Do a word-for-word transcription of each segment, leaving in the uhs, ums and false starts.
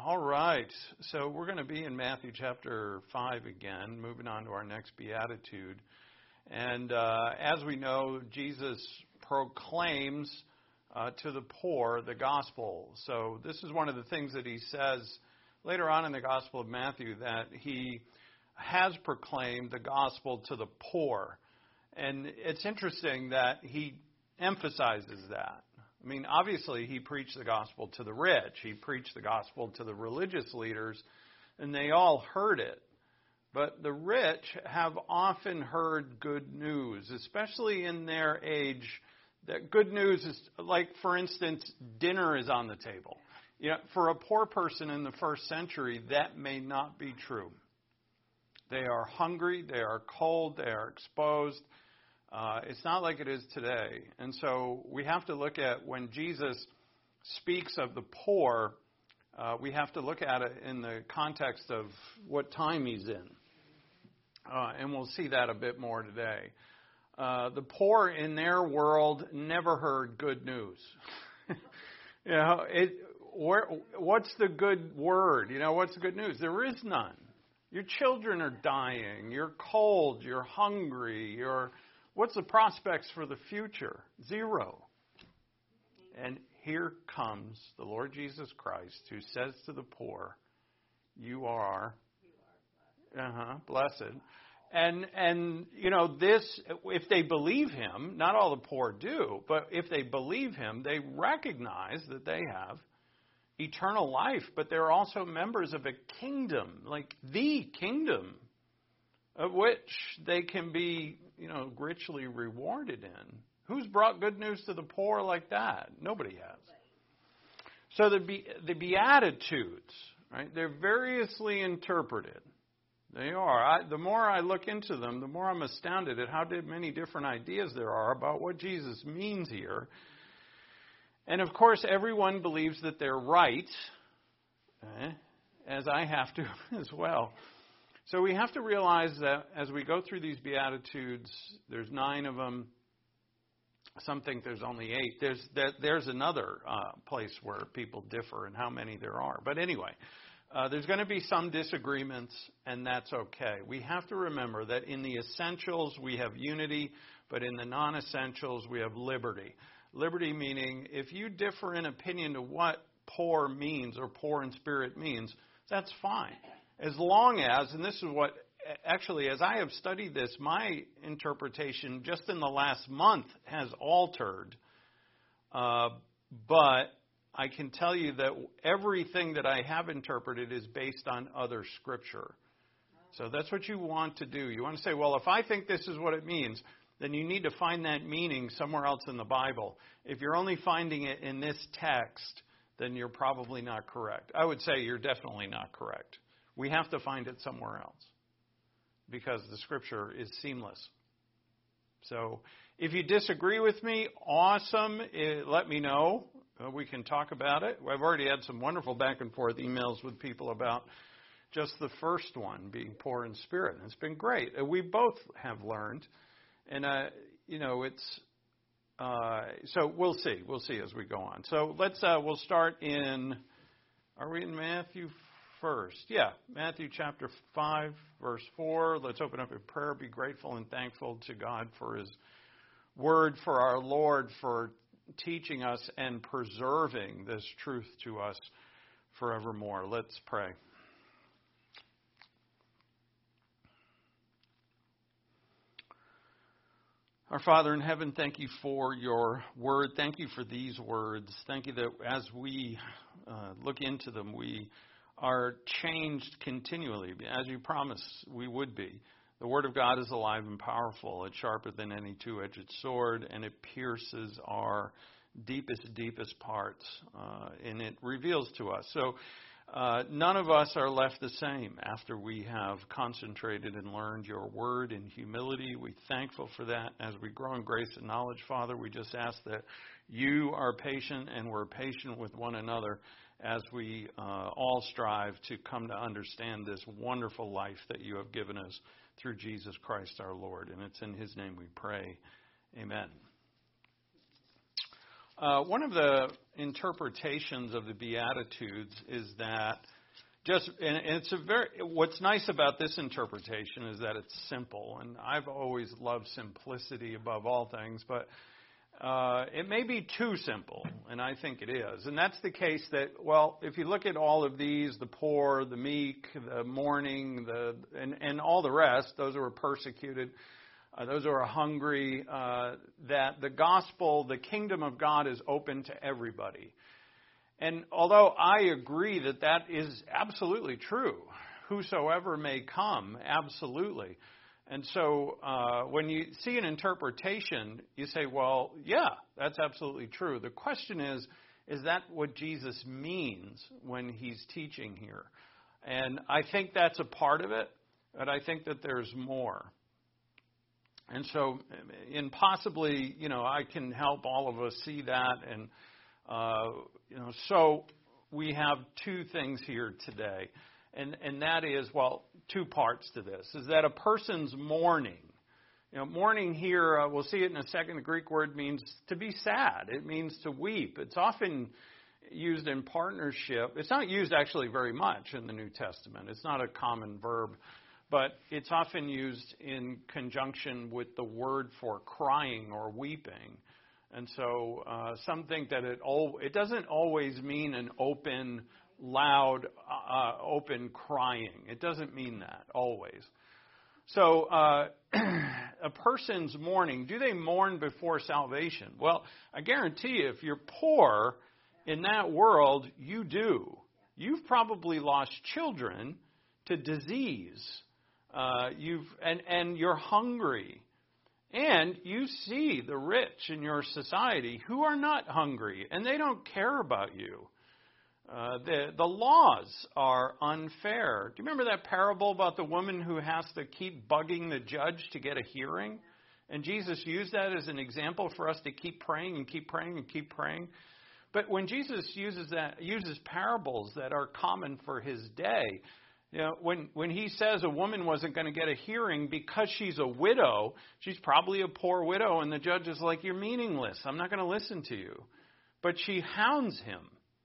All right, so we're going to be in Matthew chapter five again, moving on to our next beatitude. And uh, as we know, Jesus proclaims uh, to the poor the gospel. So this is one of the things that he says later on in the Gospel of Matthew, that he has proclaimed the gospel to the poor. And it's interesting that he emphasizes that. I mean, obviously, he preached the gospel to the rich. He preached the gospel to the religious leaders, and they all heard it. But the rich have often heard good news, especially in their age. That good news is, like, for instance, dinner is on the table. You know, for a poor person in the first century, that may not be true. They are hungry, they are cold, they are exposed. Uh, it's not like it is today. And so we have to look at when Jesus speaks of the poor, uh, we have to look at it in the context of what time he's in. Uh, and we'll see that a bit more today. Uh, the poor in their world never heard good news. you know, it, where, what's the good word? You know, what's the good news? There is none. Your children are dying. You're cold. You're hungry. You're What's the prospects for the future? Zero. And here comes the Lord Jesus Christ, who says to the poor, you are uh-huh, blessed. And, and, you know, this, if they believe him, not all the poor do, but if they believe him, they recognize that they have eternal life, but they're also members of a kingdom, like the kingdom, of which they can be, you know, richly rewarded in. Who's brought good news to the poor like that? Nobody has. So the Be- the Beatitudes, right? They're variously interpreted. They are. I, the more I look into them, the more I'm astounded at how many different ideas there are about what Jesus means here. And of course, everyone believes that they're right, eh? As I have to as well. So we have to realize that as we go through these Beatitudes, there's nine of them. Some think there's only eight. There's that, there's another uh, place where people differ in how many there are. But anyway, uh, there's going to be some disagreements, and that's okay. We have to remember that in the essentials we have unity, but in the non-essentials we have liberty. Liberty meaning if you differ in opinion to what poor means or poor in spirit means, that's fine. As long as, and this is what, actually, as I have studied this, my interpretation just in the last month has altered. Uh, but I can tell you that everything that I have interpreted is based on other scripture. So that's what you want to do. You want to say, well, if I think this is what it means, then you need to find that meaning somewhere else in the Bible. If you're only finding it in this text, then you're probably not correct. I would say you're definitely not correct. We have to find it somewhere else because the scripture is seamless. So if you disagree with me, awesome. It, let me know. Uh, we can talk about it. I've already had some wonderful back and forth emails with people about just the first one, being poor in spirit. And it's been great. Uh, we both have learned. And, uh, you know, it's, uh, so we'll see. We'll see as we go on. So let's, uh, we'll start in, are we in Matthew first? Yeah, Matthew chapter five, verse four. Let's open up in prayer. Be grateful and thankful to God for his word, for our Lord, for teaching us and preserving this truth to us forevermore. Let's pray. Our Father in heaven, thank you for your word. Thank you for these words. Thank you that as we uh, look into them, we are changed continually, as you promised we would be. The Word of God is alive and powerful. It's sharper than any two-edged sword, and it pierces our deepest, deepest parts, uh, and it reveals to us. So uh, none of us are left the same after we have concentrated and learned your Word in humility. We're thankful for that. As we grow in grace and knowledge, Father, we just ask that you are patient and we're patient with one another as we uh, all strive to come to understand this wonderful life that you have given us through Jesus Christ our Lord. And it's in his name we pray. Amen. Uh, one of the interpretations of the Beatitudes is that just, and it's a very, what's nice about this interpretation is that it's simple. And I've always loved simplicity above all things, but uh, it may be too simple, and I think it is. And that's the case that, well, if you look at all of these, the poor, the meek, the mourning, the and, and all the rest, those who are persecuted, Uh, those who are hungry, uh, that the gospel, the kingdom of God is open to everybody. And although I agree that that is absolutely true, whosoever may come, absolutely. And so uh, when you see an interpretation, you say, well, yeah, that's absolutely true. The question is, is that what Jesus means when he's teaching here? And I think that's a part of it, but I think that there's more. And so, and possibly, you know, I can help all of us see that. And, uh, you know, so we have two things here today. And, and that is, well, two parts to this, is that a person's mourning. You know, mourning here, uh, we'll see it in a second. The Greek word means to be sad. It means to weep. It's often used in partnership. It's not used actually very much in the New Testament. It's not a common verb. But it's often used in conjunction with the word for crying or weeping. And so uh, some think that it al- it doesn't always mean an open, loud, uh, open crying. It doesn't mean that always. So uh, a person's mourning, do they mourn before salvation? Well, I guarantee you, if you're poor in that world, you do. You've probably lost children to disease. Uh, you've and, and you're hungry. And you see the rich in your society who are not hungry, and they don't care about you. Uh, the, the laws are unfair. Do you remember that parable about the woman who has to keep bugging the judge to get a hearing? And Jesus used that as an example for us to keep praying and keep praying and keep praying. But when Jesus uses that, uses parables that are common for his day, you know, when, when he says a woman wasn't going to get a hearing because she's a widow, she's probably a poor widow, and the judge is like, you're meaningless. I'm not going to listen to you. But she hounds him.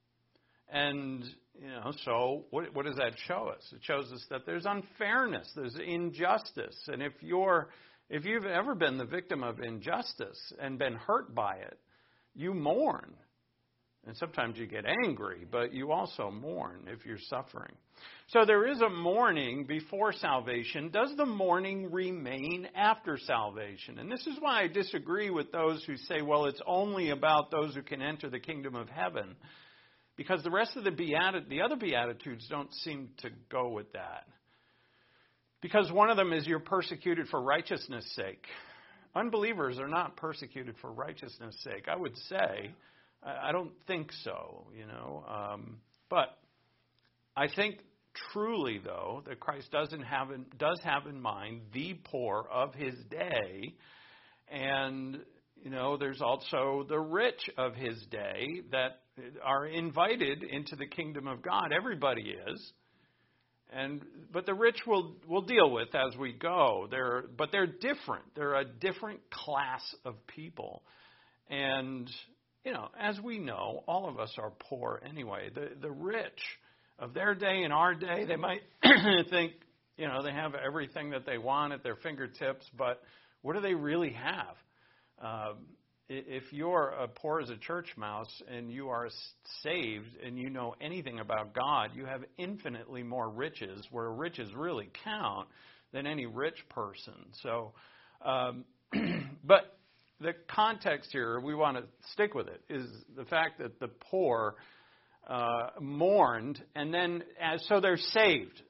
And, you know, so what, what does that show us? It shows us that there's unfairness, there's injustice. And if you're, if you've ever been the victim of injustice and been hurt by it, you mourn. And sometimes you get angry, but you also mourn if you're suffering. So there is a mourning before salvation. Does the mourning remain after salvation? And this is why I disagree with those who say, well, it's only about those who can enter the kingdom of heaven. Because the rest of the beati- the other Beatitudes don't seem to go with that. Because one of them is you're persecuted for righteousness' sake. Unbelievers are not persecuted for righteousness' sake. I would say, I don't think so, you know. Um, but I think truly, though, that Christ doesn't have in, does have in mind the poor of his day. And, you know, there's also the rich of his day that are invited into the kingdom of God. Everybody is. And but the rich will will deal with as we go. They're but they're different. They're a different class of people. And you know, as we know, all of us are poor anyway. The the rich of their day and our day, they might think, you know, they have everything that they want at their fingertips, but what do they really have? Um, if you're a poor as a church mouse and you are saved and you know anything about God, you have infinitely more riches, where riches really count, than any rich person. So, um, but the context here, we want to stick with it, is the fact that the poor uh, mourned, and then as so they're saved.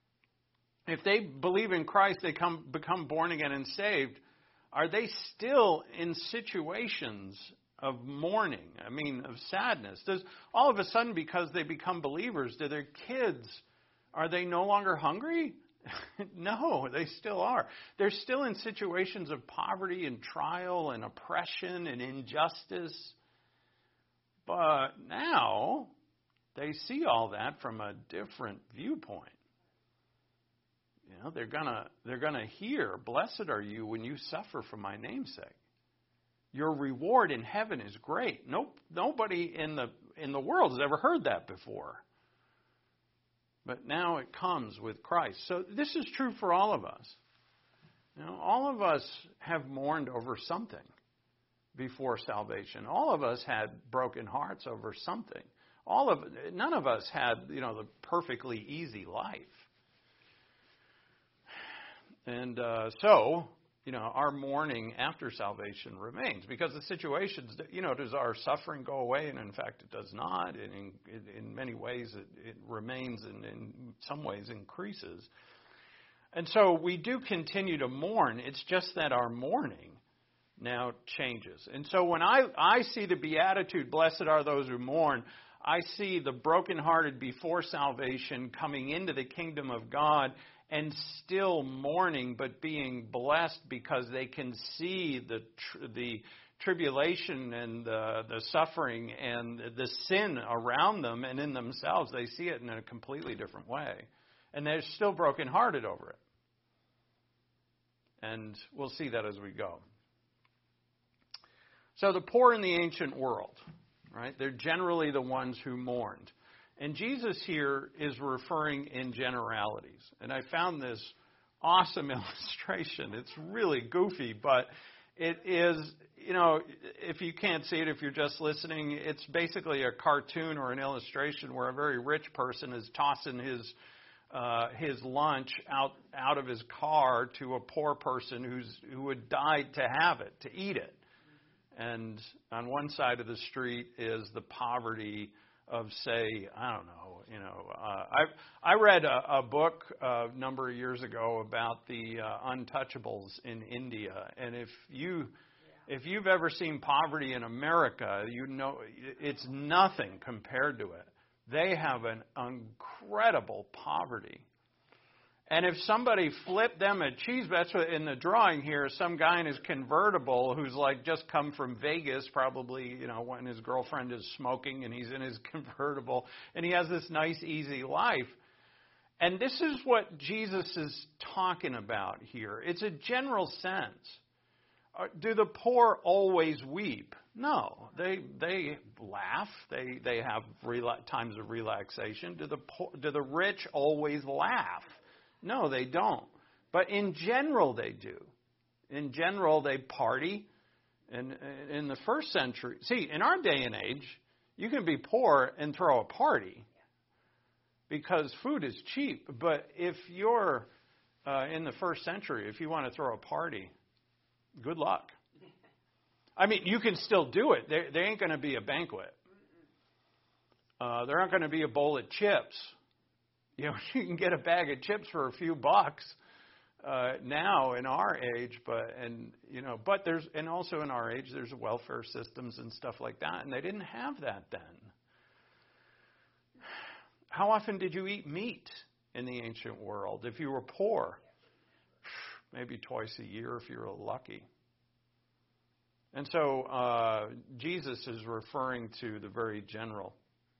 If they believe in Christ, they come become born again and saved. Are they still in situations of mourning? I mean, of sadness? Does all of a sudden, because they become believers, do their kids, are they no longer hungry? No, they still are. They're still in situations of poverty and trial and oppression and injustice. But now they see all that from a different viewpoint. You know, they're gonna they're gonna hear, "Blessed are you when you suffer for my name's sake. Your reward in heaven is great." Nope, nobody in the in the world has ever heard that before. but now it comes with Christ. So this is true for all of us. You know, all of us have mourned over something before salvation. All of us had broken hearts over something. All of none of us had, you know, the perfectly easy life. And uh, so, you know, our mourning after salvation remains, because the situations, you know, does our suffering go away? And in fact, it does not. And in, in many ways, it, it remains, and in some ways increases. And so we do continue to mourn. It's just that our mourning now changes. And so when I, I see the beatitude, blessed are those who mourn, I see the brokenhearted before salvation coming into the kingdom of God and still mourning, but being blessed because they can see the tr- the tribulation and the, the suffering and the sin around them and in themselves. They see it in a completely different way. And they're still brokenhearted over it. And we'll see that as we go. So the poor in the ancient world, right? They're generally the ones who mourned. And Jesus here is referring in generalities. And I found this awesome illustration. It's really goofy, but it is, you know, if you can't see it, if you're just listening, it's basically a cartoon or an illustration where a very rich person is tossing his uh, his lunch out out of his car to a poor person who's who would die to have it, to eat it. And on one side of the street is the poverty of, say, I don't know, you know, uh, I I read a, a book uh, a number of years ago about the uh, untouchables in India, and if you yeah. if you've ever seen poverty in America, you know it's nothing compared to it. They have an incredible poverty. And if somebody flipped them a cheese, that's what in the drawing here, some guy in his convertible who's like just come from Vegas, probably, you know, when his girlfriend is smoking and he's in his convertible and he has this nice, easy life. And this is what Jesus is talking about here. It's a general sense. Do the poor always weep? No, they they laugh. They they have rela- times of relaxation. Do the poor, do the rich always laugh? No, they don't. But in general, they do. In general, they party. And in the first century, see, in our day and age, you can be poor and throw a party because food is cheap. But if you're uh, in the first century, if you want to throw a party, good luck. I mean, you can still do it. There, there ain't going to be a banquet. Uh, there aren't going to be a bowl of chips. You know, you can get a bag of chips for a few bucks uh, now in our age, but and you know, but there's and also in our age there's welfare systems and stuff like that, and they didn't have that then. How often did you eat meat in the ancient world if you were poor? Maybe twice a year if you were lucky. And so uh, Jesus is referring to the very general.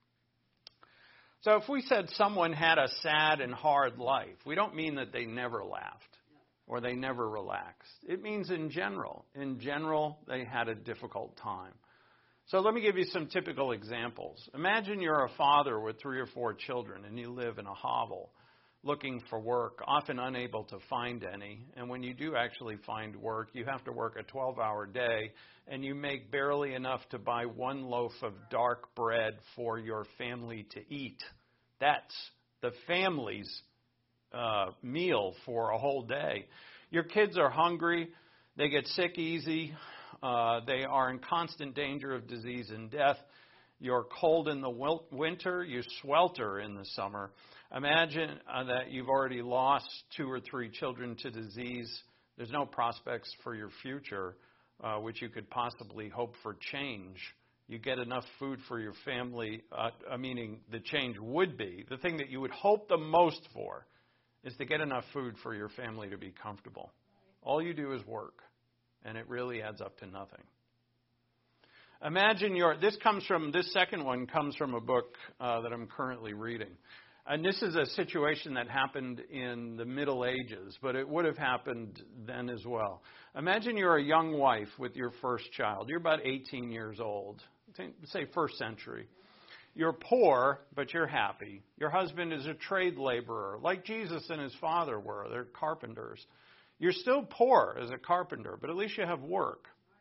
So if we said someone had a sad and hard life, we don't mean that they never laughed or they never relaxed. It means in general. In general, they had a difficult time. So let me give you some typical examples. Imagine you're a father with three or four children and you live in a hovel looking for work, often unable to find any. And when you do actually find work, you have to work a twelve-hour day, and you make barely enough to buy one loaf of dark bread for your family to eat. That's the family's uh, meal for a whole day. Your kids are hungry. They get sick easy. Uh, they are in constant danger of disease and death. You're cold in the winter. You swelter in the summer. Imagine uh, that you've already lost two or three children to disease. There's no prospects for your future, uh, which you could possibly hope for change. You get enough food for your family, uh, meaning the change would be. The thing that you would hope the most for is to get enough food for your family to be comfortable. All you do is work, and it really adds up to nothing. Imagine your, this comes from, this second one comes from a book uh, that I'm currently reading. And this is a situation that happened in the Middle Ages, but it would have happened then as well. Imagine you're a young wife with your first child. You're about eighteen years old, say first century. you're poor, but you're happy. Your husband is a trade laborer, like Jesus and his father were. They're carpenters. You're still poor as a carpenter, but at least you have work.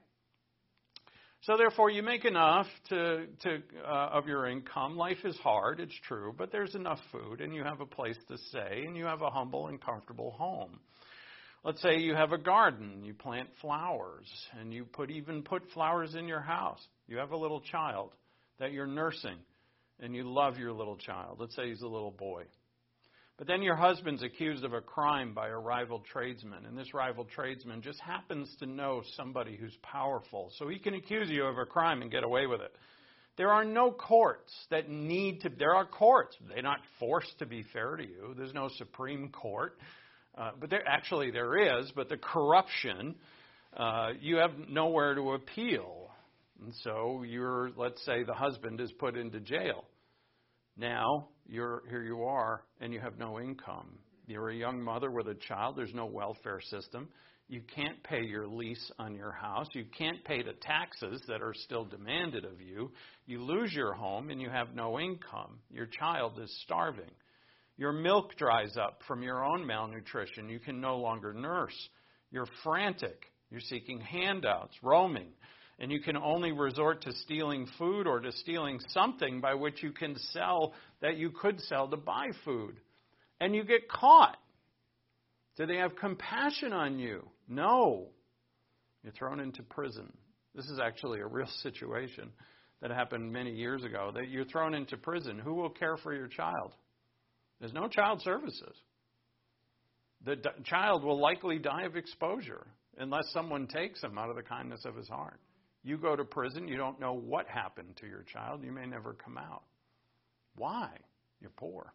So therefore, you make enough to, to uh, of your income. Life is hard, it's true, but there's enough food, and you have a place to stay, and you have a humble and comfortable home. Let's say you have a garden, you plant flowers, and you put even put flowers in your house. You have a little child that you're nursing, and you love your little child. Let's say he's a little boy. But then your husband's accused of a crime by a rival tradesman, and this rival tradesman just happens to know somebody who's powerful, so he can accuse you of a crime and get away with it. There are no courts that need to, there are courts. They're not forced to be fair to you. There's no Supreme Court. Uh, but there actually there is, but the corruption, uh, you have nowhere to appeal. And so you're, let's say the husband is put into jail. Now, you're here you are, and you have no income. You're a young mother with a child. There's no welfare system. You can't pay your lease on your house. You can't pay the taxes that are still demanded of you. You lose your home, and you have no income. Your child is starving. Your milk dries up from your own malnutrition. You can no longer nurse. You're frantic. You're seeking handouts, roaming. And you can only resort to stealing food or to stealing something by which you can sell that you could sell to buy food. And you get caught. Do they have compassion on you? No. You're thrown into prison. This is actually a real situation that happened many years ago. That you're thrown into prison. Who will care for your child? There's no child services. The d- child will likely die of exposure unless someone takes him out of the kindness of his heart. You go to prison, you don't know what happened to your child. You may never come out. Why? You're poor.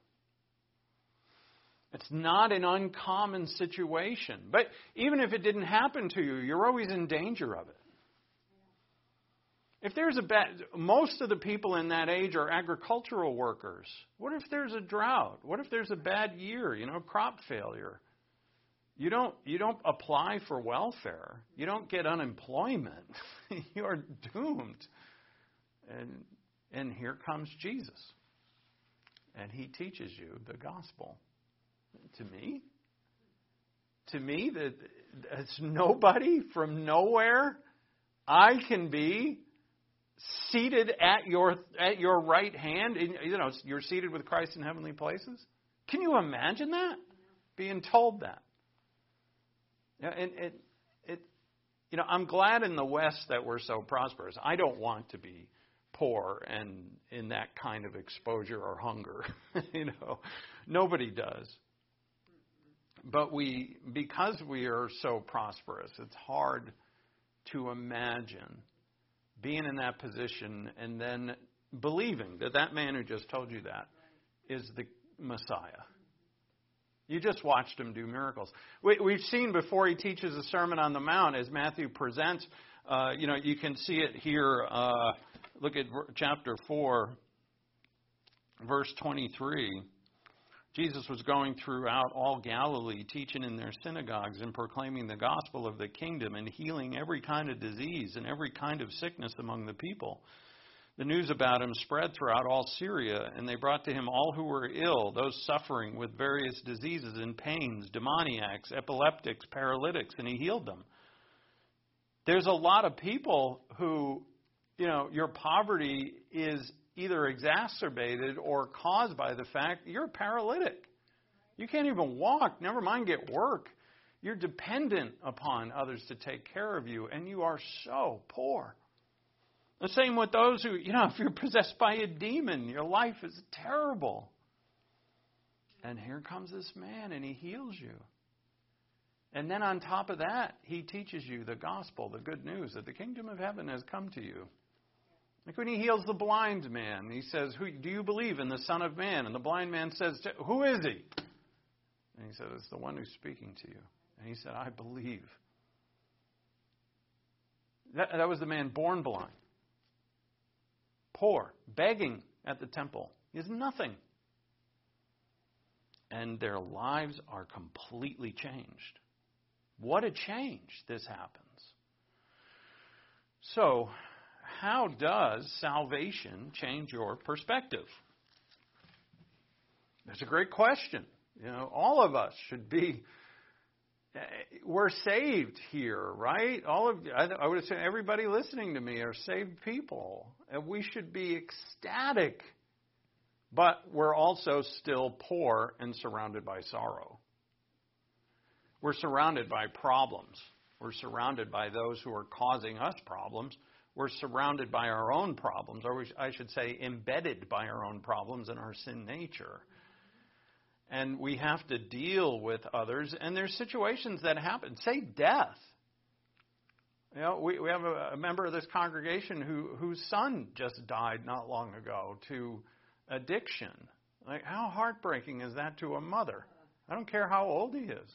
It's not an uncommon situation. But even if it didn't happen to you, you're always in danger of it. If there's a bad, most of the people in that age are agricultural workers. What if there's a drought? What if there's a bad year, you know, crop failure? You don't you don't apply for welfare. You don't get unemployment. You're doomed. And and here comes Jesus. And he teaches you the gospel. To me? To me, that it's nobody from nowhere. I can be seated at your at your right hand. In, you know, you're seated with Christ in heavenly places. Can you imagine that? Being told that. Yeah, and it, it, you know, I'm glad in the West that we're so prosperous. I don't want to be poor and in that kind of exposure or hunger. You know, nobody does. But we, because we are so prosperous, it's hard to imagine being in that position and then believing that that man who just told you that is the Messiah. You just watched him do miracles. We, we've seen before he teaches the Sermon on the Mount, as Matthew presents, uh, you know, you can see it here. Uh, look at chapter four, verse twenty-three. Jesus was going throughout all Galilee, teaching in their synagogues and proclaiming the gospel of the kingdom and healing every kind of disease and every kind of sickness among the people. The news about him spread throughout all Syria, and they brought to him all who were ill, those suffering with various diseases and pains, demoniacs, epileptics, paralytics, and he healed them. There's a lot of people who, you know, your poverty is either exacerbated or caused by the fact you're paralytic. You can't even walk, never mind get work. You're dependent upon others to take care of you, and you are so poor. The same with those who, you know, if you're possessed by a demon, your life is terrible. And here comes this man, and he heals you. And then on top of that, he teaches you the gospel, the good news, that the kingdom of heaven has come to you. Like when he heals the blind man, he says, "Who do you believe in the Son of Man?" And the blind man says, "Who is he?" And he said, "It's the one who's speaking to you." And he said, "I believe." That, that was the man born blind. Poor, begging at the temple. He has nothing. And their lives are completely changed. What a change this happens. So, how does salvation change your perspective? That's a great question. You know, all of us should be, we're saved here, right? All of, I would say everybody listening to me are saved people. And we should be ecstatic. But we're also still poor and surrounded by sorrow. We're surrounded by problems. We're surrounded by those who are causing us problems. We're surrounded by our own problems, or I should say embedded by our own problems and our sin nature. And we have to deal with others. And there's situations that happen. Say death. You know, we, we have a, a member of this congregation who whose son just died not long ago to addiction. Like, how heartbreaking is that to a mother? I don't care how old he is.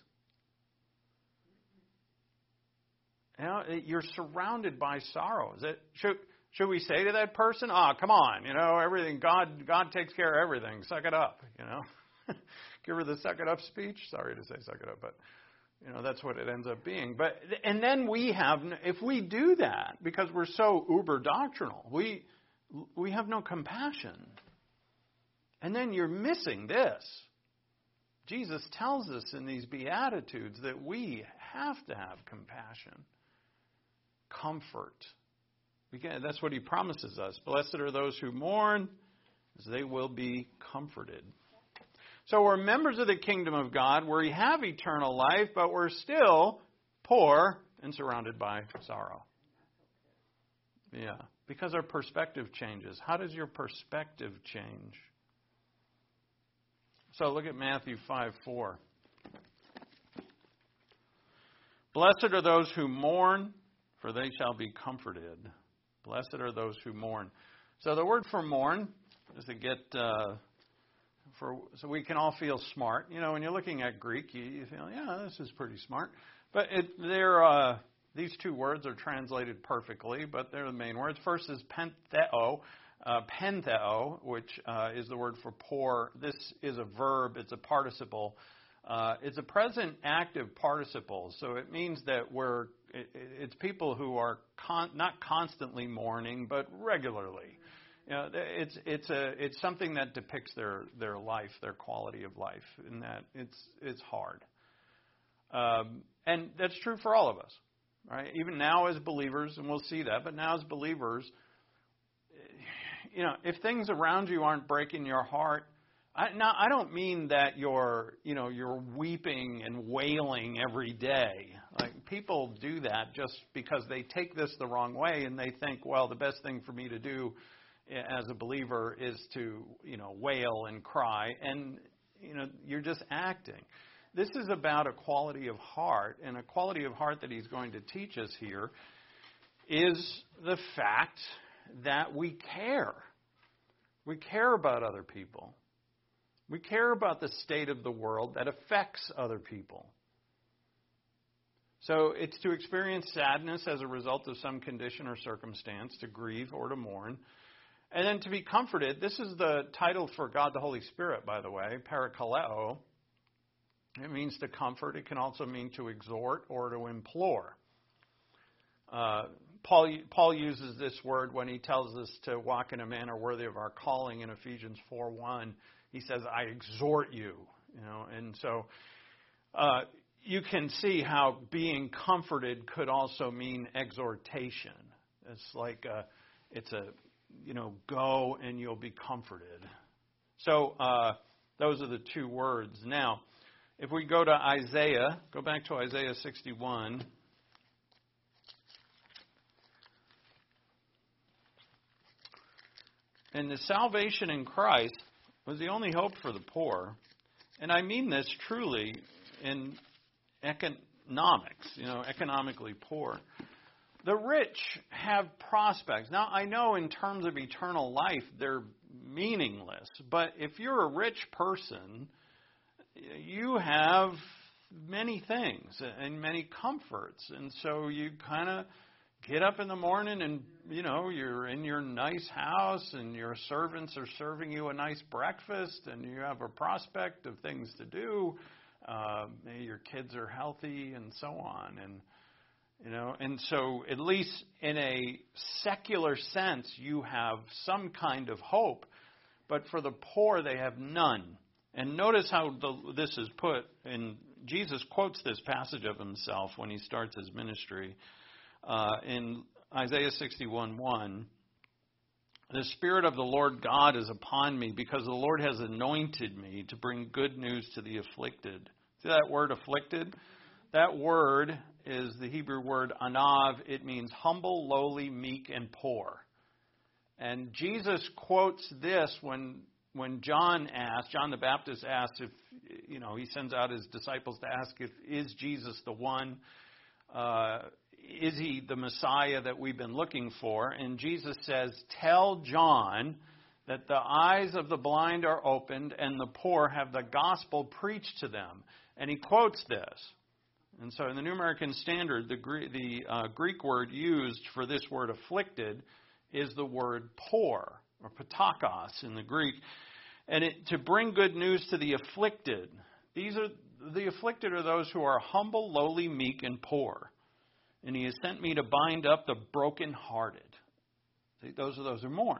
You know, you're surrounded by sorrow. Is it, should, should we say to that person, oh, come on, you know, everything, God God takes care of everything. Suck it up, you know. Give her the suck it up speech. Sorry to say suck it up, but, you know, that's what it ends up being. But and then we have, if we do that, because we're so uber doctrinal, we we have no compassion. And then you're missing this. Jesus tells us in these Beatitudes that we have to have compassion, comfort. We can, that's what he promises us. Blessed are those who mourn, as they will be comforted. So we're members of the kingdom of God where we have eternal life, but we're still poor and surrounded by sorrow. Yeah, because our perspective changes. How does your perspective change? So look at Matthew five four. Blessed are those who mourn, for they shall be comforted. Blessed are those who mourn. So the word for mourn is to get, uh, for so we can all feel smart. You know, when you're looking at Greek, you, you feel, yeah, this is pretty smart. But it, they're, uh, these two words are translated perfectly, but they're the main words. First is pentheo. Uh, pentheo, which uh, is the word for poor. This is a verb. It's a participle. Uh, it's a present active participle. So it means that we're, it, it's people who are con- not constantly mourning, but regularly. You know, it's it's a it's something that depicts their, their life, their quality of life, in that it's it's hard. Um, and that's true for all of us, right? Even now as believers, and we'll see that, but now as believers, you know, if things around you aren't breaking your heart, I, now I don't mean that you're, you know, you're weeping and wailing every day. Like, people do that just because they take this the wrong way and they think, well, the best thing for me to do as a believer is to, you know, wail and cry, and, you know, you're just acting. This is about a quality of heart, and a quality of heart that he's going to teach us here is the fact that we care. We care about other people. We care about the state of the world that affects other people. So it's to experience sadness as a result of some condition or circumstance, to grieve or to mourn, and then to be comforted. This is the title for God the Holy Spirit, by the way, parakaleo. It means to comfort. It can also mean to exhort or to implore. Uh, Paul, Paul uses this word when he tells us to walk in a manner worthy of our calling in Ephesians four one. He says, I exhort you. You know, and so uh, you can see how being comforted could also mean exhortation. It's like a, it's a, you know, go and you'll be comforted. So uh, those are the two words. Now, if we go to Isaiah, go back to Isaiah sixty-one. And the salvation in Christ was the only hope for the poor. And I mean this truly in economics, you know, economically poor. The rich have prospects. Now, I know in terms of eternal life, they're meaningless. But if you're a rich person, you have many things and many comforts. And so you kind of get up in the morning and, you know, you're in your nice house and your servants are serving you a nice breakfast and you have a prospect of things to do. Uh, maybe your kids are healthy and so on. And You know, and so at least in a secular sense, you have some kind of hope. But for the poor, they have none. And notice how the, this is put, and Jesus quotes this passage of himself when he starts his ministry. Uh, in Isaiah sixty-one one, the Spirit of the Lord God is upon me, because the Lord has anointed me to bring good news to the afflicted. See that word afflicted? That word is the Hebrew word anav. It means humble, lowly, meek, and poor. And Jesus quotes this when when John asked, John the Baptist asked if, you know, he sends out his disciples to ask if, is Jesus the one? Uh, is he the Messiah that we've been looking for? And Jesus says, tell John that the eyes of the blind are opened and the poor have the gospel preached to them. And he quotes this. And so in the New American Standard, the, Greek, the uh, Greek word used for this word afflicted is the word poor, or patakos in the Greek. And it, to bring good news to the afflicted. These are the afflicted are those who are humble, lowly, meek, and poor. And he has sent me to bind up the brokenhearted. See, those are those who mourn.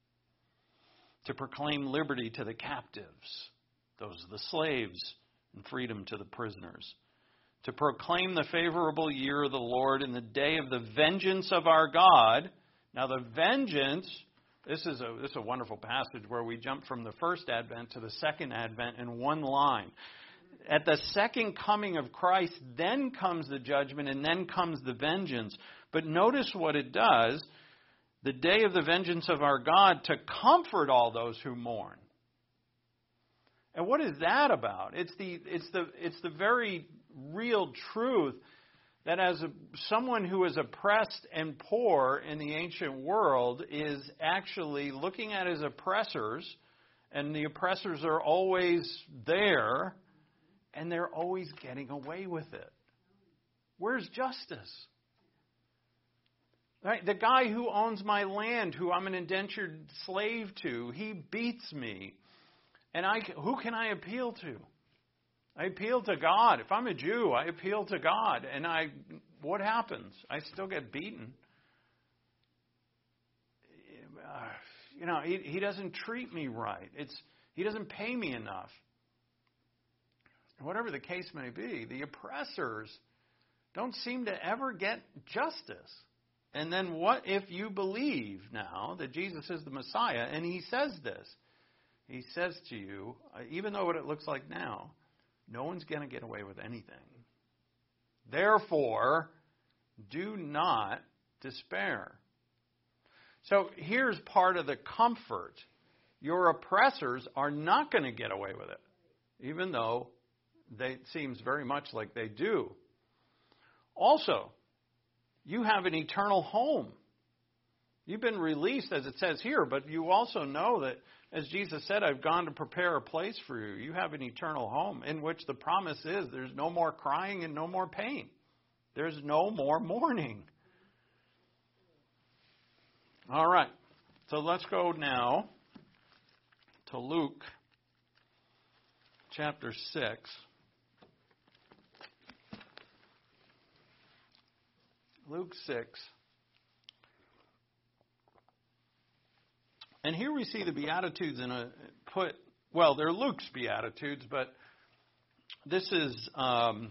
To proclaim liberty to the captives. Those are the slaves. And freedom to the prisoners. To proclaim the favorable year of the Lord and the day of the vengeance of our God. Now the vengeance, this is a this is a wonderful passage where we jump from the first advent to the second advent in one line. At the second coming of Christ, then comes the judgment and then comes the vengeance. But notice what it does. The day of the vengeance of our God, to comfort all those who mourn. And what is that about? It's the it's the it's the very real truth that as a, someone who is oppressed and poor in the ancient world is actually looking at his oppressors, and the oppressors are always there, and they're always getting away with it. Where's justice? Right? The guy who owns my land, who I'm an indentured slave to, he beats me. And I, who can I appeal to? I appeal to God. If I'm a Jew, I appeal to God. And I, what happens? I still get beaten. Uh, you know, he, he doesn't treat me right. It's he doesn't pay me enough. Whatever the case may be, the oppressors don't seem to ever get justice. And then what if you believe now that Jesus is the Messiah? And he says this. He says to you, even though what it looks like now, no one's going to get away with anything. Therefore, do not despair. So here's part of the comfort. Your oppressors are not going to get away with it, even though they, it seems very much like they do. Also, you have an eternal home. You've been released, as it says here, but you also know that, as Jesus said, I've gone to prepare a place for you. You have an eternal home in which the promise is there's no more crying and no more pain. There's no more mourning. All right. So let's go now to Luke chapter six. Luke six. And here we see the Beatitudes in a put, well, they're Luke's Beatitudes, but this is um,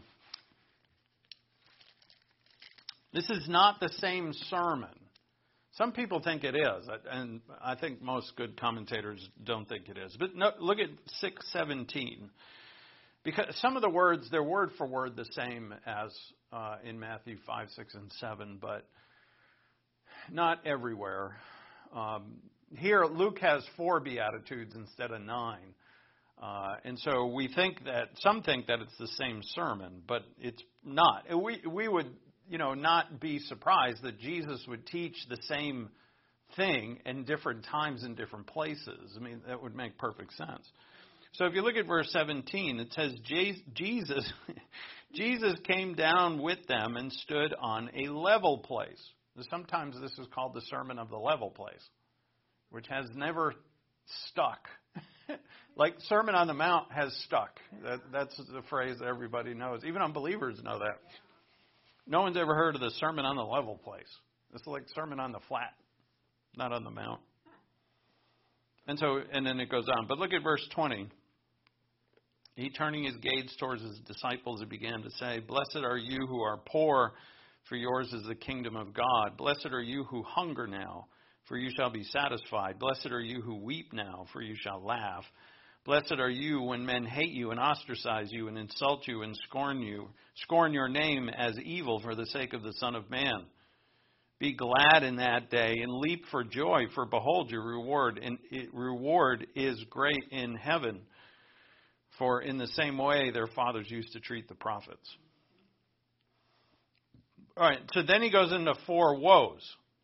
this is not the same sermon. Some people think it is, and I think most good commentators don't think it is. But no, look at six seventeen. Because some of the words, they're word for word the same as uh, in Matthew five, six, and seven, but not everywhere. Um, here, Luke has four Beatitudes instead of nine. Uh, and so we think that, some think that it's the same sermon, but it's not. We, we would, you know, not be surprised that Jesus would teach the same thing in different times in different places. I mean, that would make perfect sense. So if you look at verse seventeen, it says, Jesus, Jesus came down with them and stood on a level place. Sometimes this is called the Sermon of the Level Place, which has never stuck. Like Sermon on the Mount has stuck. That, that's the phrase that everybody knows. Even unbelievers know that. No one's ever heard of the Sermon on the Level place. It's like Sermon on the Flat, not on the Mount. And so, and then it goes on. But look at verse twenty. He, turning his gaze towards his disciples, he began to say, "Blessed are you who are poor, for yours is the kingdom of God. Blessed are you who hunger now, for you shall be satisfied. Blessed are you who weep now, for you shall laugh. Blessed are you when men hate you and ostracize you and insult you and scorn you, scorn your name as evil for the sake of the Son of Man. Be glad in that day and leap for joy, for behold, your reward and reward is great in heaven. For in the same way their fathers used to treat the prophets." All right, so then he goes into four woes.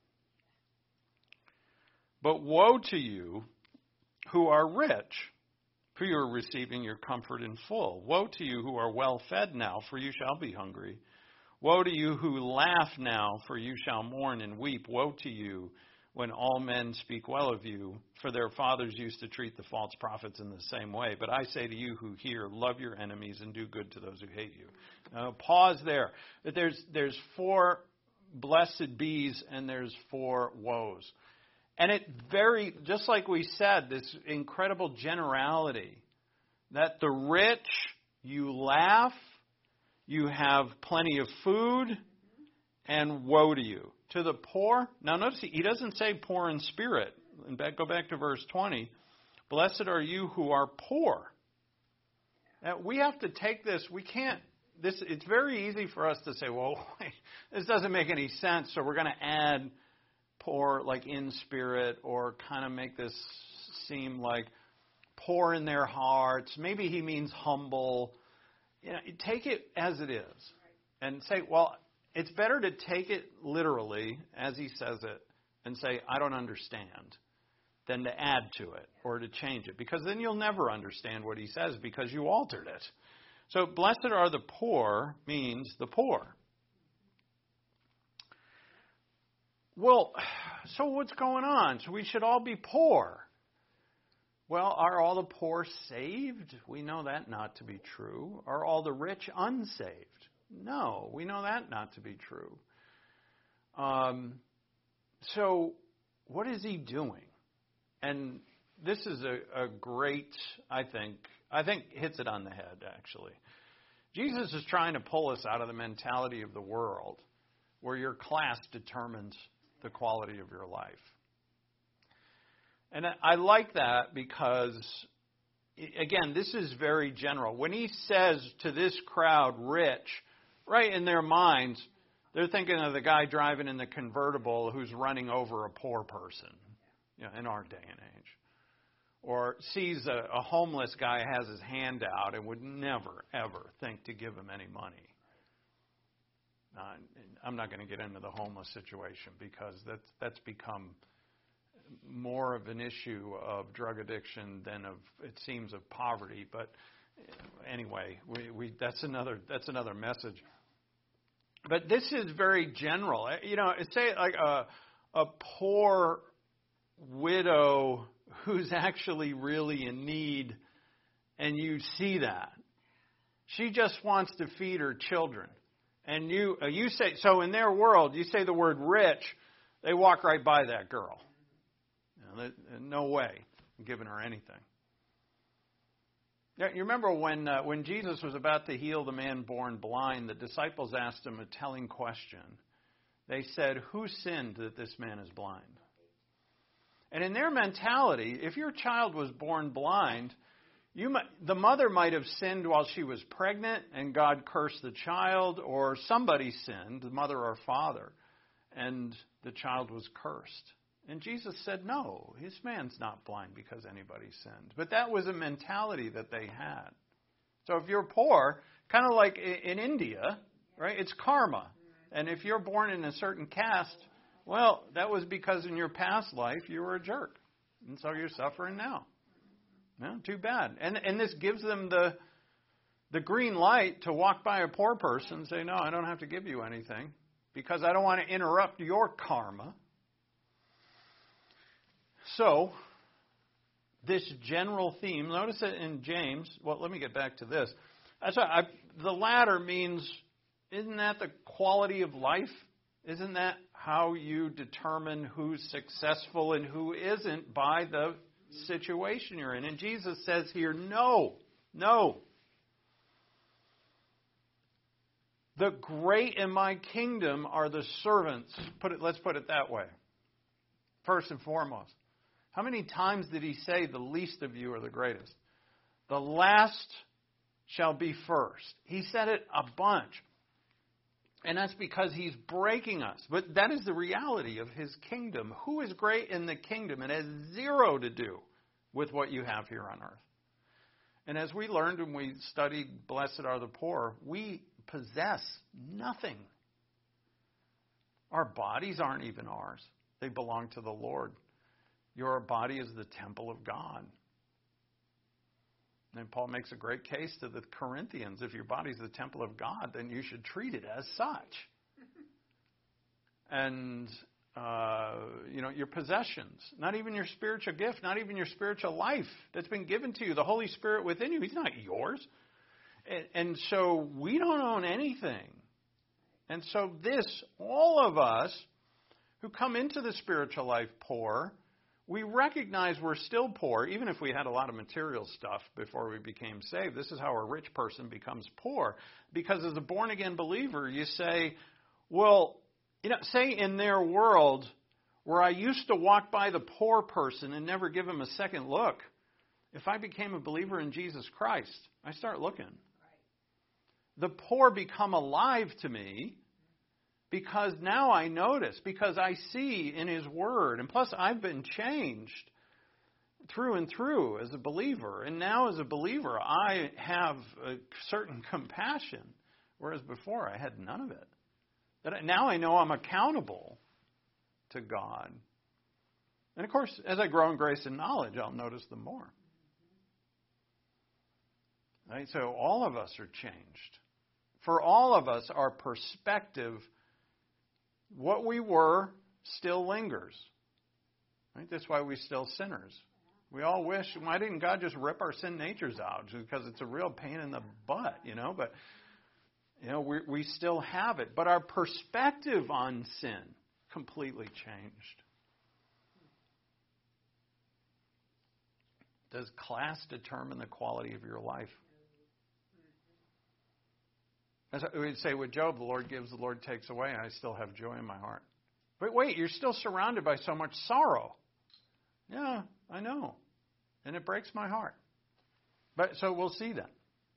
"But woe to you who are rich, for you are receiving your comfort in full. Woe to you who are well fed now, for you shall be hungry. Woe to you who laugh now, for you shall mourn and weep. Woe to you when all men speak well of you, for their fathers used to treat the false prophets in the same way. But I say to you who hear, love your enemies and do good to those who hate you." Now, pause there. There's, there's four blessed bees and there's four woes. And it very, just like we said, this incredible generality that the rich, you laugh, you have plenty of food, and woe to you. To the poor, now notice he, he doesn't say poor in spirit. And back, go back to verse twenty. "Blessed are you who are poor." Now, we have to take this, we can't, this. It's very easy for us to say, well, wait, this doesn't make any sense, so we're going to add poor like in spirit, or kind of make this seem like poor in their hearts. Maybe he means humble. You know, take it as it is and say, well, it's better to take it literally as he says it and say, I don't understand, than to add to it or to change it. Because then you'll never understand what he says because you altered it. So blessed are the poor means the poor. Well, so what's going on? So we should all be poor. Well, are all the poor saved? We know that not to be true. Are all the rich unsaved? No, we know that not to be true. Um, so what is he doing? And this is a, a great, I think, I think hits it on the head, actually. Jesus is trying to pull us out of the mentality of the world where your class determines the quality of your life. And I like that because, again, this is very general. When he says to this crowd, rich, right in their minds, they're thinking of the guy driving in the convertible who's running over a poor person, you know, in our day and age. Or sees a, a homeless guy has his hand out and would never, ever think to give him any money. Uh, I'm not going to get into the homeless situation because that's that's become more of an issue of drug addiction than of, it seems, of poverty. But anyway, we, we that's another that's another message. But this is very general. You know, say like a a poor widow who's actually really in need, and you see that. She just wants to feed her children. And you uh, you say, so in their world, you say the word rich, they walk right by that girl. You know, they, no way I'm giving her anything. Yeah, you remember when uh, when Jesus was about to heal the man born blind, the disciples asked him a telling question. They said, who sinned that this man is blind? And in their mentality, if your child was born blind, you might, the mother might have sinned while she was pregnant and God cursed the child, or somebody sinned, the mother or father, and the child was cursed. And Jesus said, no, this man's not blind because anybody sinned. But that was a mentality that they had. So if you're poor, kind of like in India, right, it's karma. And if you're born in a certain caste, well, that was because in your past life you were a jerk. And so you're suffering now. No, too bad. And and this gives them the the green light to walk by a poor person and say, no, I don't have to give you anything because I don't want to interrupt your karma. So, this general theme, notice it in James. Well, let me get back to this. That's why I, the latter means isn't that the quality of life? Isn't that how you determine who's successful and who isn't by the situation you're in? And Jesus says here, no, no. The great in my kingdom are the servants. Put it, let's put it that way. First and foremost. How many times did he say the least of you are the greatest? The last shall be first. He said it a bunch. And that's because he's breaking us. But that is the reality of his kingdom. Who is great in the kingdom? It has zero to do with what you have here on earth. And as we learned when we studied Blessed Are the Poor, we possess nothing. Our bodies aren't even ours. They belong to the Lord. Your body is the temple of God. And Paul makes a great case to the Corinthians. If your body's the temple of God, then you should treat it as such. And, uh, you know, your possessions, not even your spiritual gift, not even your spiritual life that's been given to you, the Holy Spirit within you, he's not yours. And, and so we don't own anything. And so this, all of us who come into the spiritual life poor, we recognize we're still poor, even if we had a lot of material stuff before we became saved. This is how a rich person becomes poor. Because as a born-again believer, you say, well, you know, say in their world where I used to walk by the poor person and never give him a second look, if I became a believer in Jesus Christ, I start looking. The poor become alive to me because now I notice, because I see in his word. And plus, I've been changed through and through as a believer. And now as a believer, I have a certain compassion, whereas before I had none of it. That now I know I'm accountable to God. And of course, as I grow in grace and knowledge, I'll notice them more. Right? So all of us are changed. For all of us, our perspective, what we were, still lingers. Right? That's why we're still sinners. We all wish, why didn't God just rip our sin natures out? Because it's a real pain in the butt, you know. But, you know, we, we still have it. But our perspective on sin completely changed. Does class determine the quality of your life? As we'd say with Job, the Lord gives, the Lord takes away, and I still have joy in my heart. But wait, you're still surrounded by so much sorrow. Yeah, I know. And it breaks my heart. But so we'll see that.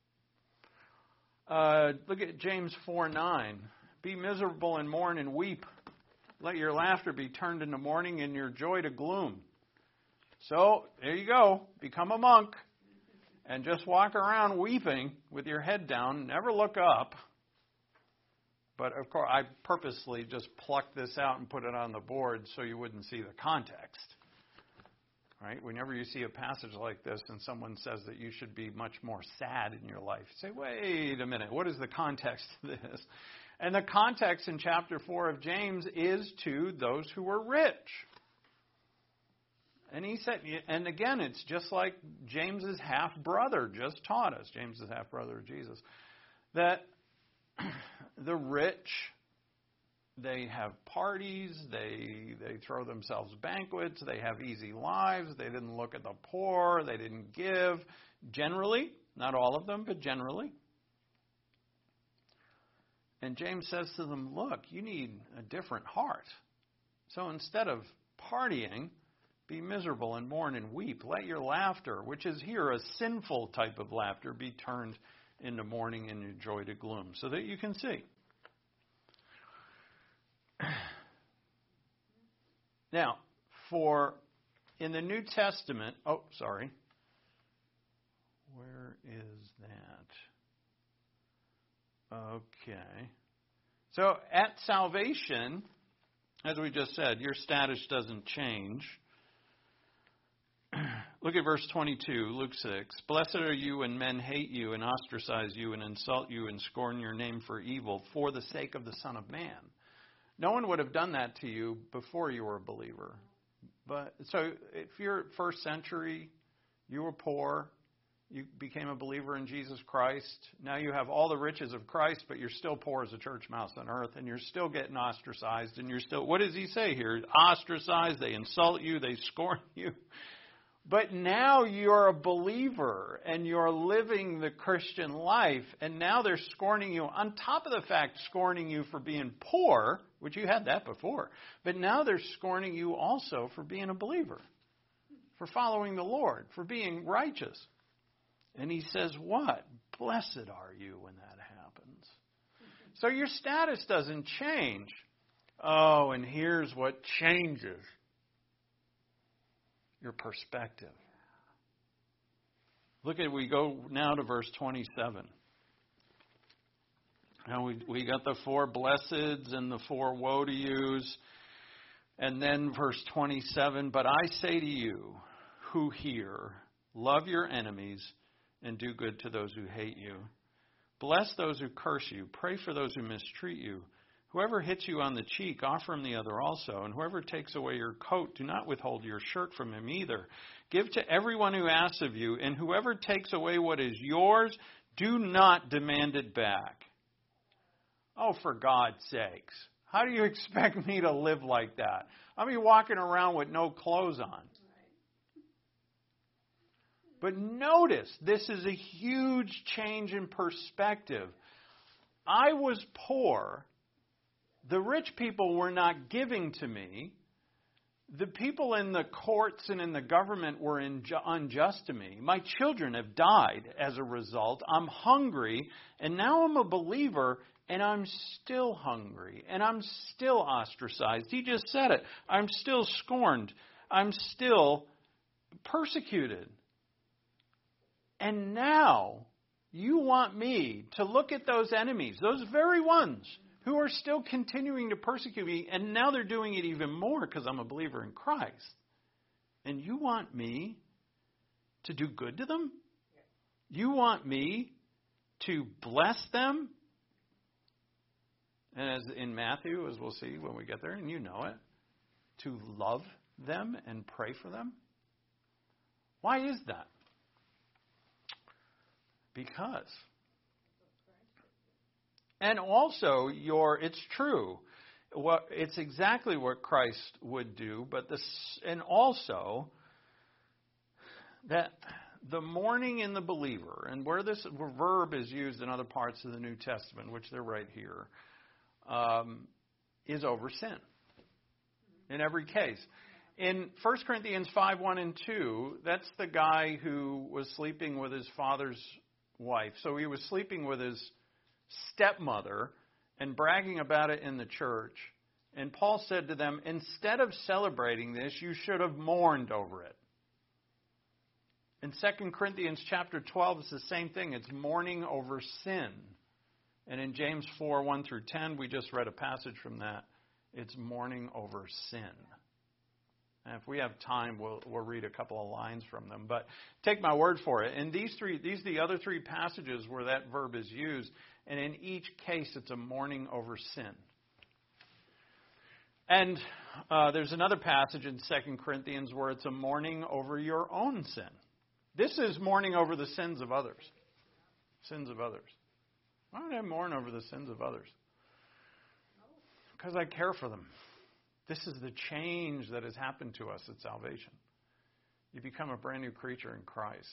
Uh, look at James four nine. Be miserable and mourn and weep. Let your laughter be turned into mourning and your joy to gloom. So, there you go. Become a monk. And just walk around weeping with your head down. Never look up. But, of course, I purposely just plucked this out and put it on the board so you wouldn't see the context. Right? Whenever you see a passage like this and someone says that you should be much more sad in your life, say, wait a minute, what is the context of this? And the context in chapter four of James is to those who are rich. And he said, and again, it's just like James's half-brother just taught us, James is half-brother of Jesus, that the rich, they have parties, they they throw themselves banquets, they have easy lives, they didn't look at the poor, they didn't give, generally, not all of them, but generally. And James says to them, look, you need a different heart. So instead of partying, be miserable and mourn and weep. Let your laughter, which is here a sinful type of laughter, be turned into mourning and your joy to gloom, so that you can see. Now, for in the New Testament, oh, sorry. Where is that? Okay. So at salvation, as we just said, your status doesn't change. Look at verse twenty-two, Luke six. Blessed are you when men hate you and ostracize you and insult you and scorn your name for evil for the sake of the Son of Man. No one would have done that to you before you were a believer. But so if you're first century, you were poor, You became a believer in Jesus Christ. Now you have all the riches of Christ, but you're still poor as a church mouse on earth, and you're still getting ostracized, and you're still, what does he say here? Ostracized, they insult you, they scorn you. But now you're a believer, and you're living the Christian life, and now they're scorning you, on top of the fact scorning you for being poor, which you had that before, but now they're scorning you also for being a believer, for following the Lord, for being righteous. And he says, what? Blessed are you when that happens. So your status doesn't change. Oh, and here's what changes. Your perspective. Look at, we go now to verse twenty-seven. Now we, we got the four blesseds and the four woe to yous. And then verse twenty-seven, but I say to you who hear, love your enemies and do good to those who hate you. Bless those who curse you. Pray for those who mistreat you. Whoever hits you on the cheek, offer him the other also. And whoever takes away your coat, do not withhold your shirt from him either. Give to everyone who asks of you, and whoever takes away what is yours, do not demand it back. Oh, for God's sakes. How do you expect me to live like that? I'll be walking around with no clothes on. But notice, this is a huge change in perspective. I was poor. The rich people were not giving to me. The people in the courts and in the government were inju- unjust to me. My children have died as a result. I'm hungry, and now I'm a believer, and I'm still hungry, and I'm still ostracized. He just said it. I'm still scorned. I'm still persecuted. And now you want me to look at those enemies, those very ones who are still continuing to persecute me, and now they're doing it even more because I'm a believer in Christ. And you want me to do good to them? You want me to bless them? And as in Matthew, as we'll see when we get there, and you know it, to love them and pray for them? Why is that? Because. And also, your it's true. What it's exactly what Christ would do, but this, and also that the mourning in the believer, and where this verb is used in other parts of the New Testament, which they're right here, um, is over sin. In every case. In First Corinthians five, one and two, that's the guy who was sleeping with his father's wife. So he was sleeping with his stepmother and bragging about it in the church. And Paul said to them, instead of celebrating this, you should have mourned over it. In Second Corinthians chapter twelve, it's the same thing. It's mourning over sin. And in James four, one through ten, we just read a passage from that. It's mourning over sin. And if we have time, we'll, we'll read a couple of lines from them. But take my word for it. And these three, these are the other three passages where that verb is used. And in each case, it's a mourning over sin. And uh, there's another passage in Second Corinthians where it's a mourning over your own sin. This is mourning over the sins of others. Sins of others. Why would I mourn over the sins of others? Because I care for them. This is the change that has happened to us at salvation. You become a brand new creature in Christ.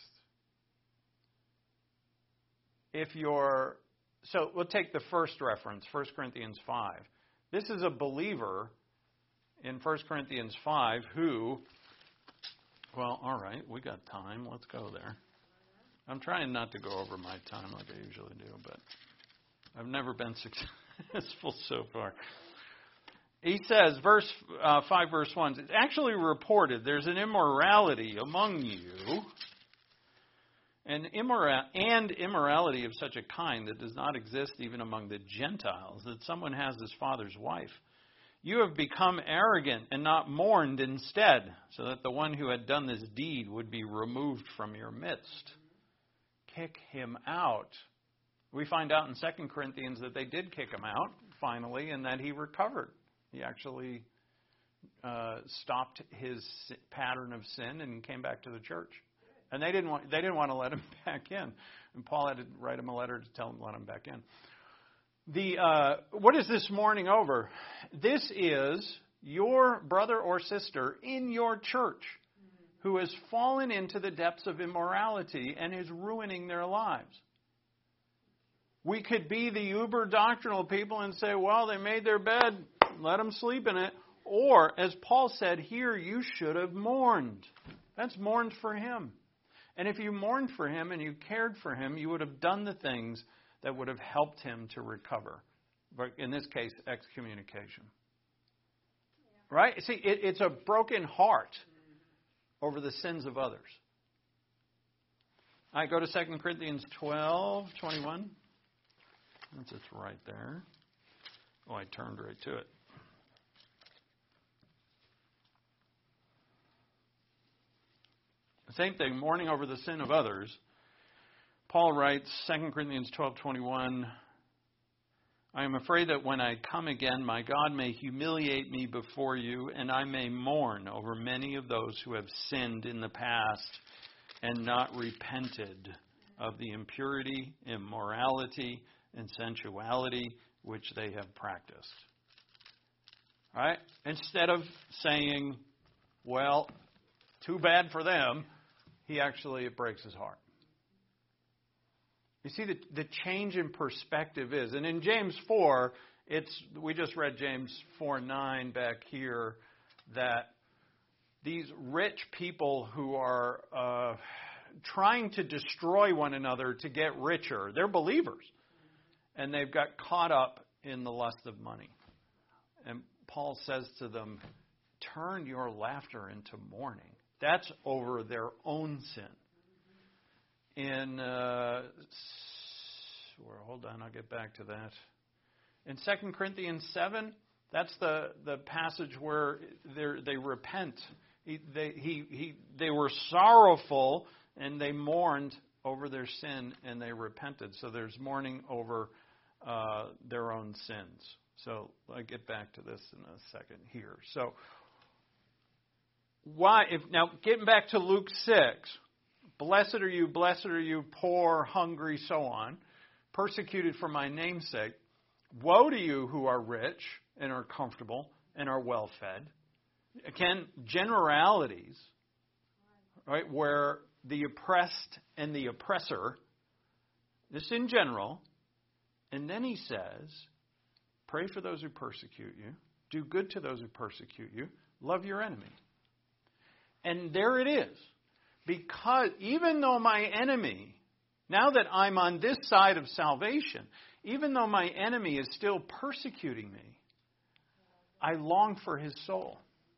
If you're, so we'll take the first reference, First Corinthians five. This is a believer in First Corinthians five who, well, all right, we got time. Let's go there. I'm trying not to go over my time like I usually do, but I've never been successful so far. He says, verse uh, five, verse one, it's actually reported there's an immorality among you, and, immora- and immorality of such a kind that does not exist even among the Gentiles, that someone has his father's wife. You have become arrogant and not mourned instead, so that the one who had done this deed would be removed from your midst. Kick him out. We find out in Second Corinthians that they did kick him out, finally, and that he recovered. He actually uh, stopped his pattern of sin and came back to the church And they didn't want they didn't want to let him back in. And Paul had to write him a letter to tell him to let him back in. The uh, what is this mourning over? This is your brother or sister in your church who has fallen into the depths of immorality and is ruining their lives. We could be the uber doctrinal people and say, well, they made their bed, let them sleep in it. Or, as Paul said here, you should have mourned. That's mourned for him. And if you mourned for him and you cared for him, you would have done the things that would have helped him to recover. But in this case, excommunication. Yeah. Right? See, it, it's a broken heart over the sins of others. All right, go to Second Corinthians twelve twenty-one. That's it's right there. Oh, I turned right to it. Same thing, mourning over the sin of others. Paul writes, Second Corinthians twelve twenty-one, I am afraid that when I come again, my God may humiliate me before you, and I may mourn over many of those who have sinned in the past and not repented of the impurity, immorality, and sensuality which they have practiced. All right? Instead of saying, well, too bad for them, he actually, it breaks his heart. You see, the, the change in perspective is, and in James four, it's we just read James four nine back here, that these rich people who are uh, trying to destroy one another to get richer, they're believers. And they've got caught up in the lust of money. And Paul says to them, turn your laughter into mourning. That's over their own sin. In, uh, well, hold on, I'll get back to that. In Second Corinthians seven, that's the, the passage where they repent. He, they, he, he, they were sorrowful and they mourned over their sin and they repented. So there's mourning over uh, their own sins. So I'll get back to this in a second here. So why, if now getting back to Luke six, blessed are you, blessed are you, poor, hungry, so on, persecuted for my name's sake. Woe to you who are rich and are comfortable and are well fed. Again, generalities, right, where the oppressed and the oppressor, this in general, and then he says, pray for those who persecute you, do good to those who persecute you, love your enemy. And there it is. Because even though my enemy, now that I'm on this side of salvation, even though my enemy is still persecuting me, I long for his soul.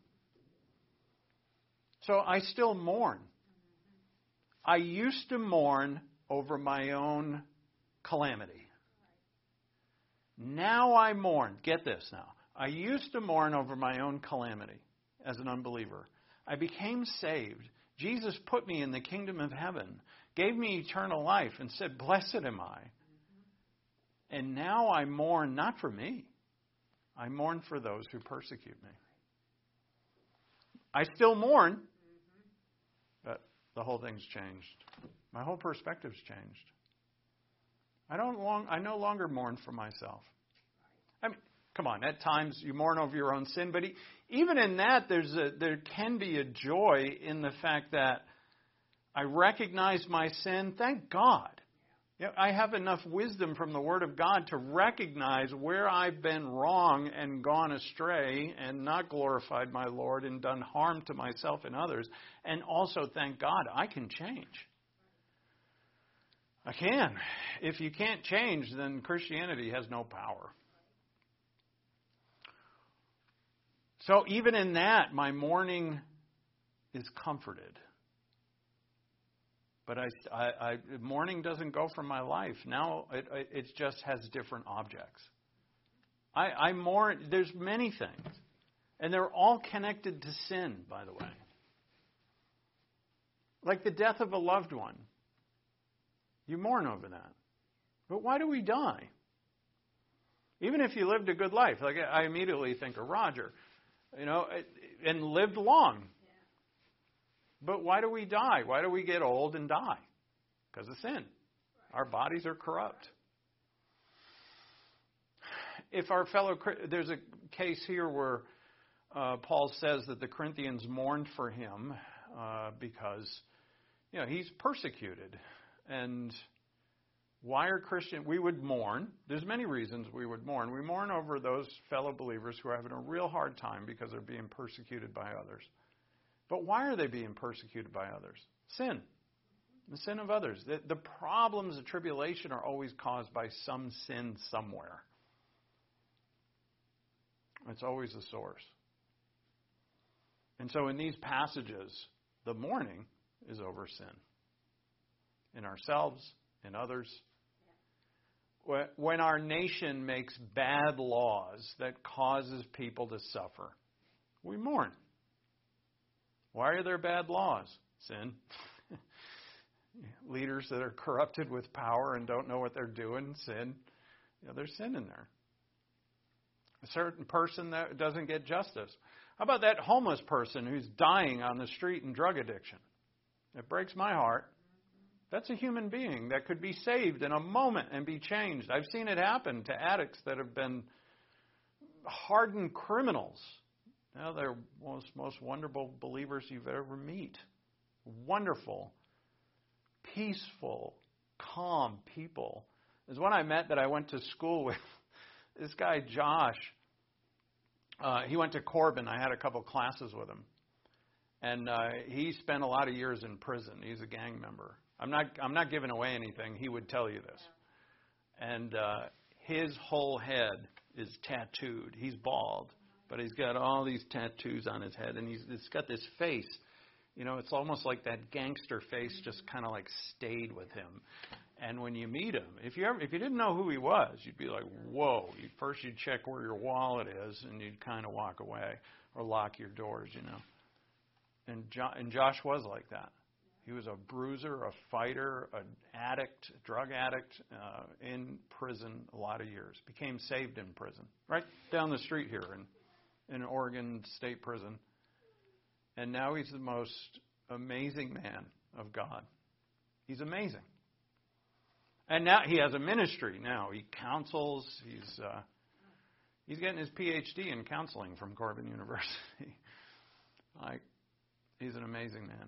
So I still mourn. I used to mourn over my own calamity. Now I mourn. Get this now. I used to mourn over my own calamity as an unbeliever. I became saved. Jesus put me in the kingdom of heaven, gave me eternal life, and said, blessed am I. And now I mourn not for me. I mourn for those who persecute me. I still mourn, but the whole thing's changed. My whole perspective's changed. I don't long. I no longer mourn for myself. I mean, come on. At times you mourn over your own sin, but even in that, there's a, there can be a joy in the fact that I recognize my sin. Thank God. You know, I have enough wisdom from the Word of God to recognize where I've been wrong and gone astray and not glorified my Lord and done harm to myself and others. And also, thank God, I can change. I can. If you can't change, then Christianity has no power. So even in that, my mourning is comforted. But I, I, I, mourning doesn't go from my life. Now it, it just has different objects. I, I mourn. There's many things. And they're all connected to sin, by the way. Like the death of a loved one. You mourn over that. But why do we die? Even if you lived a good life. Like I immediately think of Roger. You know, and lived long. But why do we die? Why do we get old and die? Because of sin. Our bodies are corrupt. If our fellow, there's a case here where uh, Paul says that the Corinthians mourned for him uh, because, you know, he's persecuted. And why are Christians, we would mourn. There's many reasons we would mourn. We mourn over those fellow believers who are having a real hard time because they're being persecuted by others. But why are they being persecuted by others? Sin. The sin of others. The, the problems, the tribulation are always caused by some sin somewhere. It's always the source. And so in these passages, the mourning is over sin. In ourselves, in others. When our nation makes bad laws that causes people to suffer, we mourn. Why are there bad laws? Sin. Leaders that are corrupted with power and don't know what they're doing, sin. You know, there's sin in there. A certain person that doesn't get justice. How about that homeless person who's dying on the street in drug addiction? It breaks my heart. That's a human being that could be saved in a moment and be changed. I've seen it happen to addicts that have been hardened criminals. Now they're most, most wonderful believers you've ever meet. Wonderful, peaceful, calm people. There's one I met that I went to school with. This guy, Josh, uh, he went to Corbin. I had a couple classes with him. And uh, he spent a lot of years in prison. He's a gang member. I'm not I'm not giving away anything. He would tell you this. And uh, his whole head is tattooed. He's bald, but he's got all these tattoos on his head. And he's, he's got this face. You know, it's almost like that gangster face just kind of like stayed with him. And when you meet him, if you ever, if you didn't know who he was, you'd be like, whoa. You'd, first you'd check where your wallet is, and you'd kind of walk away or lock your doors, you know. And, jo- and Josh was like that. He was a bruiser, a fighter, an addict, drug addict uh, in prison a lot of years. Became saved in prison, right down the street here in, in Oregon State Prison. And now he's the most amazing man of God. He's amazing. And now he has a ministry now. He counsels. He's uh, he's getting his P H D in counseling from Corbin University. Like, he's an amazing man.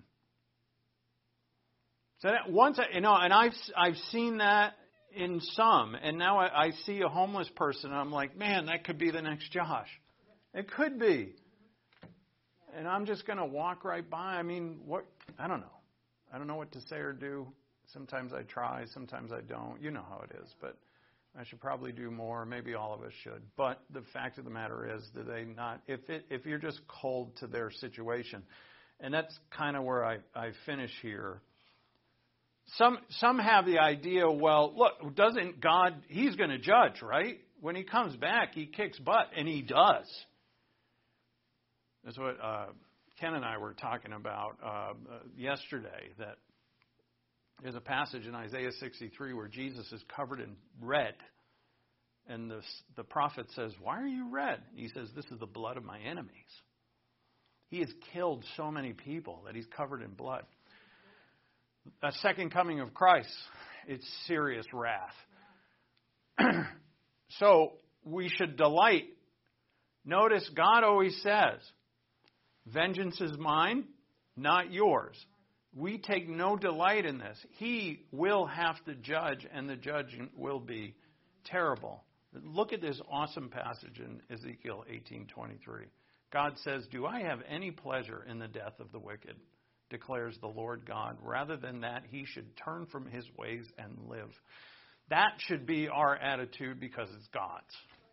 So that once, I, you know, and I've I've seen that in some, and now I, I see a homeless person, and I'm like, man, that could be the next Josh. It could be. And I'm just going to walk right by. I mean, what? I don't know. I don't know what to say or do. Sometimes I try, sometimes I don't. You know how it is, but I should probably do more. Maybe all of us should. But the fact of the matter is, do they not? If it, if you're just cold to their situation, and that's kind of where I, I finish here. Some some have the idea, well, look, doesn't God? He's going to judge, right? When he comes back, he kicks butt, and he does. That's what uh, Ken and I were talking about uh, yesterday. That there's a passage in Isaiah sixty-three where Jesus is covered in red. And the, the prophet says, why are you red? He says, this is the blood of my enemies. He has killed so many people that he's covered in blood. A second coming of Christ, it's serious wrath. So we should delight. Notice God always says, vengeance is mine, not yours. We take no delight in this. He will have to judge, and the judgment will be terrible. Look at this awesome passage in Ezekiel eighteen twenty-three. God says, do I have any pleasure in the death of the wicked, declares the Lord God. Rather than that, he should turn from his ways and live. That should be our attitude because it's God's.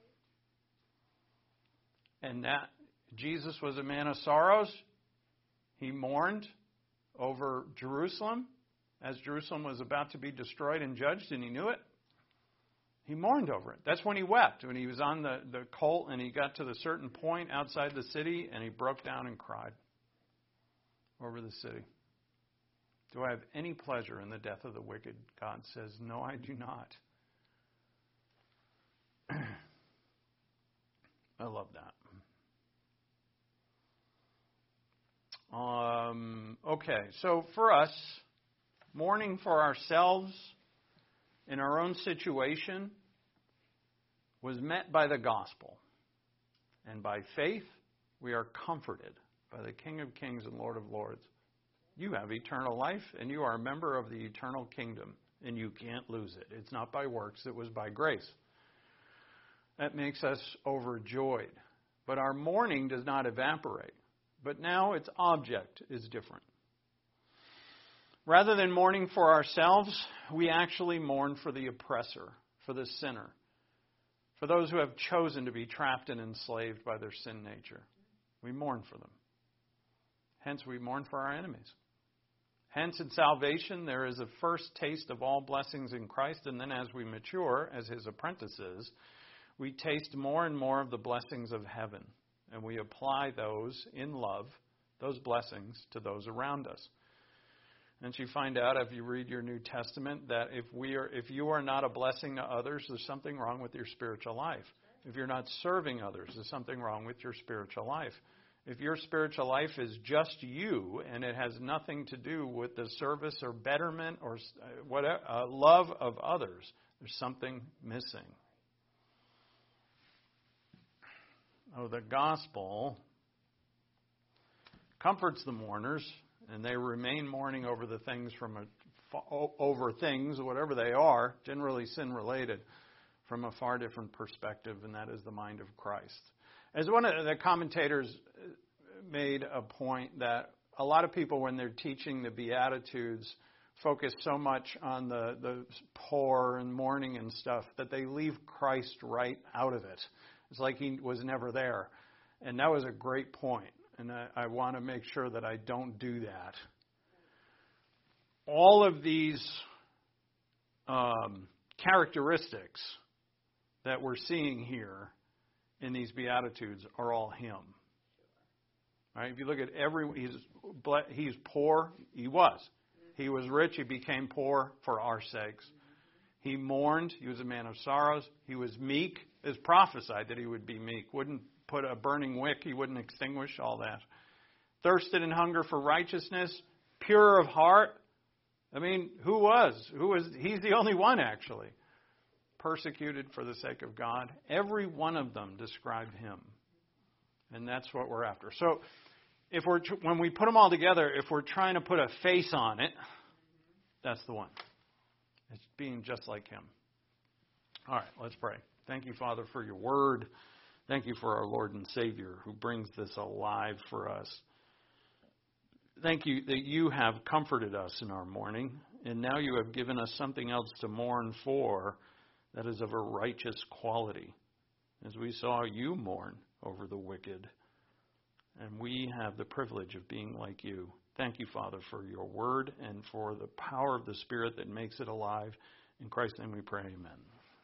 And that Jesus was a man of sorrows. He mourned over Jerusalem as Jerusalem was about to be destroyed and judged, and he knew it. He mourned over it. That's when he wept, when he was on the, the colt and he got to the certain point outside the city and he broke down and cried over the city. Do I have any pleasure in the death of the wicked? God says, no, I do not. I love that. Um, Okay, so for us, mourning for ourselves in our own situation was met by the gospel. And by faith, we are comforted by the King of Kings and Lord of Lords. You have eternal life, and you are a member of the eternal kingdom, and you can't lose it. It's not by works, it was by grace. That makes us overjoyed. But our mourning does not evaporate. But now its object is different. Rather than mourning for ourselves, we actually mourn for the oppressor, for the sinner, for those who have chosen to be trapped and enslaved by their sin nature. We mourn for them. Hence, we mourn for our enemies. Hence, in salvation, there is a first taste of all blessings in Christ, and then as we mature as His apprentices, we taste more and more of the blessings of heaven, and we apply those in love, those blessings, to those around us. And you find out, if you read your New Testament, that if we are, if you are not a blessing to others, there's something wrong with your spiritual life. If you're not serving others, there's something wrong with your spiritual life. If your spiritual life is just you and it has nothing to do with the service or betterment or whatever, uh, love of others, there's something missing. Oh, the gospel comforts the mourners, and they remain mourning over the things from a, over things, whatever they are, generally sin-related, from a far different perspective, and that is the mind of Christ. As one of the commentators made a point that a lot of people, when they're teaching the Beatitudes, focus so much on the, the poor and mourning and stuff that they leave Christ right out of it. It's like He was never there. And that was a great point. And I, I want to make sure that I don't do that. All of these um, characteristics that we're seeing here in these Beatitudes are all Him. Right? If you look at every, he's, he's poor, He was. He was rich, He became poor for our sakes. He mourned, He was a man of sorrows. He was meek. It was prophesied that He would be meek. Wouldn't put a burning wick, He wouldn't extinguish all that. Thirsted and hunger for righteousness, pure of heart. I mean, who was? Who was? He's the only one, actually. Persecuted for the sake of God. Every one of them described Him. And that's what we're after. So, if we're when we put them all together, if we're trying to put a face on it, that's the one. It's being just like Him. All right, let's pray. Thank you, Father, for your word. Thank you for our Lord and Savior who brings this alive for us. Thank you that you have comforted us in our mourning, and now you have given us something else to mourn for that is of a righteous quality. As we saw you mourn over the wicked, and we have the privilege of being like you. Thank you, Father, for your word and for the power of the Spirit that makes it alive. In Christ's name we pray, amen.